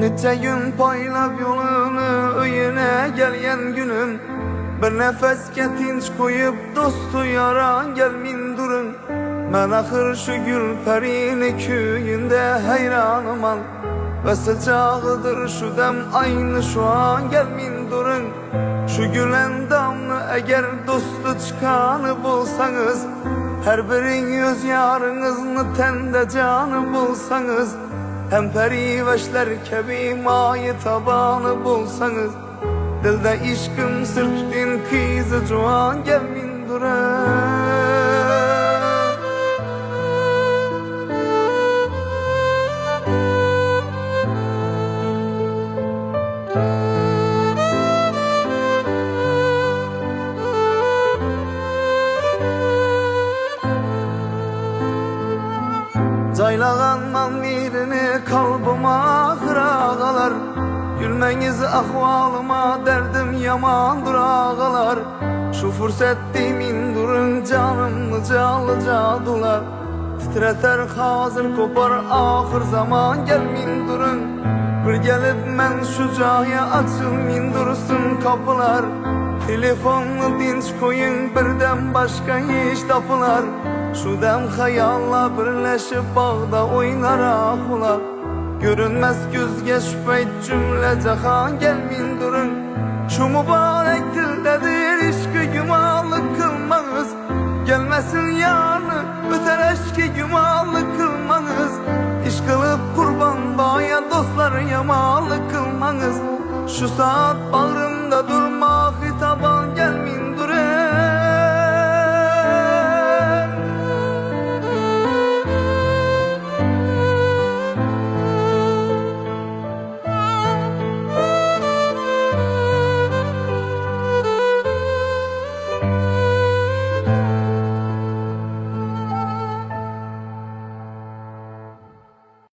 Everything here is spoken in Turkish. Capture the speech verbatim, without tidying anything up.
Neçe gün paylap yolunu öyüne gelyen günüm, bir nefesке tinç koyup dostu yaran gelmin durun. Men ahır şu gül perini köyünde hayranıman, ve sıcağıdır şu dem aynı şu an gelmin durun. Şu gülen damlı eğer dostu çıkanı bulsanız, her birin yüz yarınızını tende canı bulsanız, hem periveşler kebi mayı tabanı bulsanız, dilde işkım sır tutin kızı cuan gelmin duran. Zaylaganman birini kalbıma kırağalar, gülmeniz ahvalıma derdim yaman durağalar. Şu fırsattimin durun canımı calı cadular, titreter hazır kopar ahır zaman gelmin durun. Bir gelip men şu cahya açılmin dursun kapılar, telefonlu dinç koyun birden başka iş tapılar. Şu dem hayalla birleşip bağda oynar ahular, görünmez gözge şüpheyt cümle cahan gelmin durun. Şu mübarek dildedir işki gümanlık kılmanız, gelmesin yarını öter eşki gümanlık kılmanız. İş kılıp kurban bağya dostlar yamalık kılmanız. Şu saat bağrımda durma